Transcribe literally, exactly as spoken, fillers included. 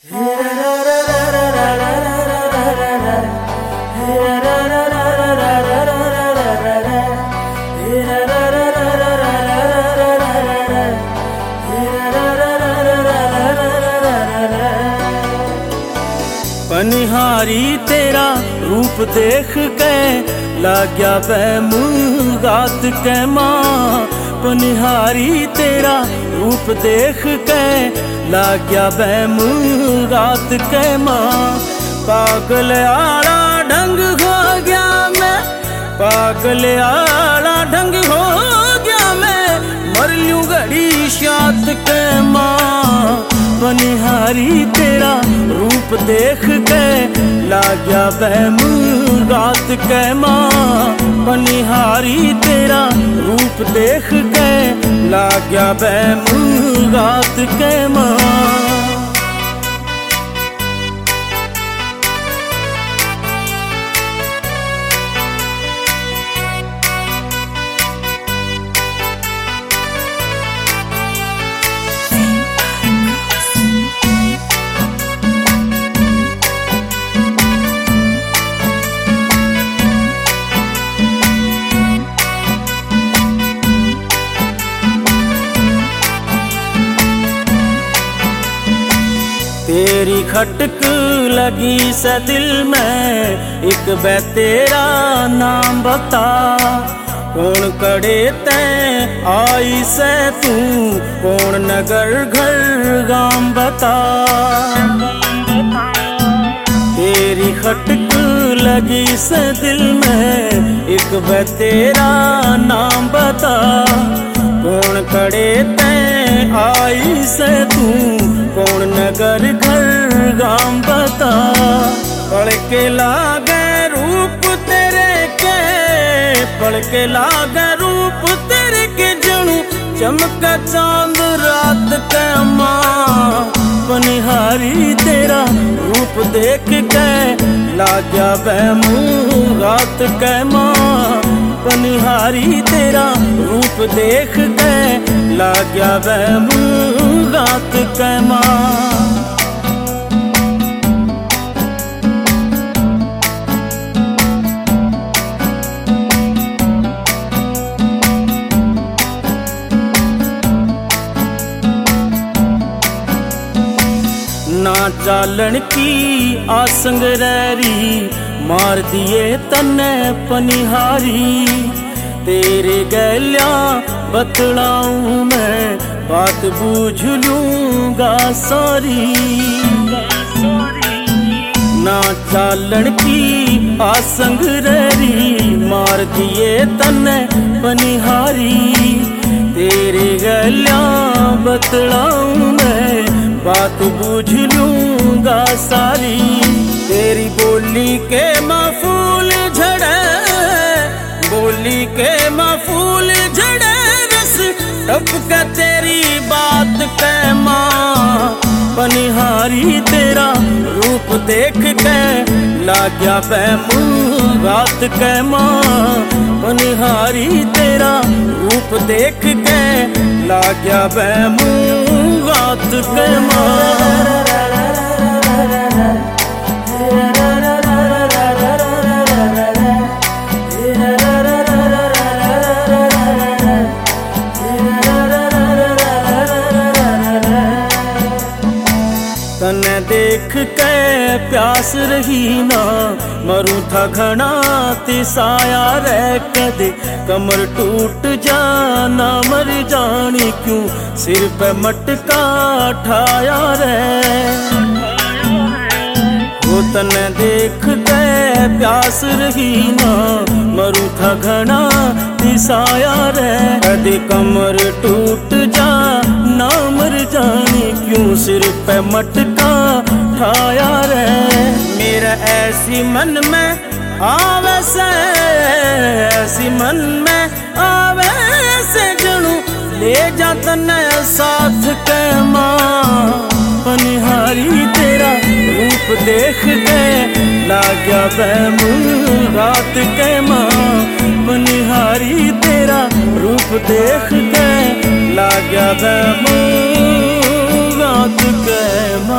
पनिहारी तेरा रूप देख के लाग्या बेमुगात के माँ। पनिहारी तेरा रूप देख के लाग्या बेमुगात के माँ। पागल आला ढंग हो गया मैं, पागल आला ढंग हो गया मैं, मर लूं घड़ी शात के माँ। पनिहारी तेरा रूप देख के लाग्या बेमुगात के माँ। पनिहारी तेरा रूप देख के लाग्या बेमुगात के माँ। तेरी खटक लगी से दिल में, एक बै तेरा नाम बता। कौन कड़े तैं आई से तू, कौन नगर घर गाम बता। तेरी खटक लगी से दिल में, एक बै तेरा नाम बता। कौन कड़े तैं आई से तू, कौन नगर घर गाम बता। पढ़ के लागे रूप तेरे के, पढ़ के लागे रूप तेरे के जनू चमक चांद रात के माँ। पनिहारी तेरा रूप देख के लाग्या बेमुगात के माँ। पनिहारी तेरा रूप देख के लाग्या बेमुगात के माँ। ना चालन की आसंग रैरी, मार दिए तन्ने पनिहारी। तेरे गैल्या बतलाऊं मैं, बात बूझ लूंगा सारी। ना चालन की आसंग रैरी, मार दिए तन्ने पनिहारी। तेरे गैल्या बतलाऊं मैं, बात बूझ लूंगा सारी। तेरी बोली के माफूल झड़े, बोली के माफूल झड़े रस टपका तेरी बात के माँ। पनिहारी तेरा रूप देख के लाग्या बेमुगात के माँ। पनिहारी तेरा रूप देख के लाग्या बेमुगात के माँ। तने देख के प्यास रही ना, मरूं था घना तिसाया रे कदे। कमर टूट जाना मर जानी क्यों, सिर पे मटका ठाया रे। वो तने देख के प्यास रही ना, मरूं था घना तिसाया रे कदे। कमर टूट जा ना मर जानी क्यों, सिर पे मटका ठाया रे। मेरा ऐसी मन में आवे से, ऐसी मन में आवे से जनू ले जा तन्ने साथ के माँ। पनिहारी तेरा रूप देख के लाग्या बेमुगात के माँ। पनिहारी तेरा रूप देख के लाग्या बेमुगात के माँ।